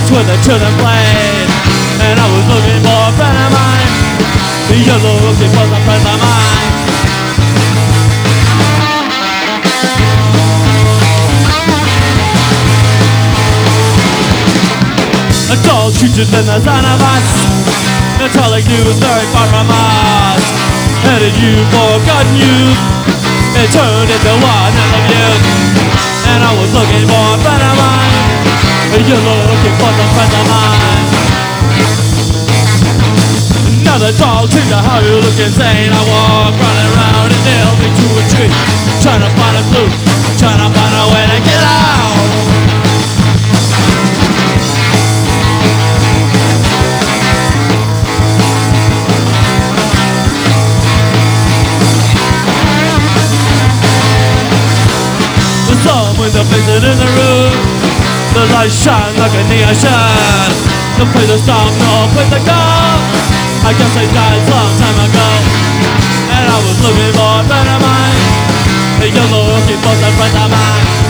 beach where the children played, and I was looking for a friend of mine. You're looking for some friends of mine. A tall creature than the son of us. The tall like you was very far from us. Headed you for God knew. It turned into one and of youth. And I was looking for a friend of mine. You're looking for some friends of mine. Another tall creature, how you look insane. I walk running around and nailed me to a tree, trying to find a clue, trying to find a way to get out. Someone's a facing in the room. The lights shine like a neon shine. No place to stop, no place to go. I guess I died some time ago. And I was looking for a friend of mine. You're looking for some friends of mine.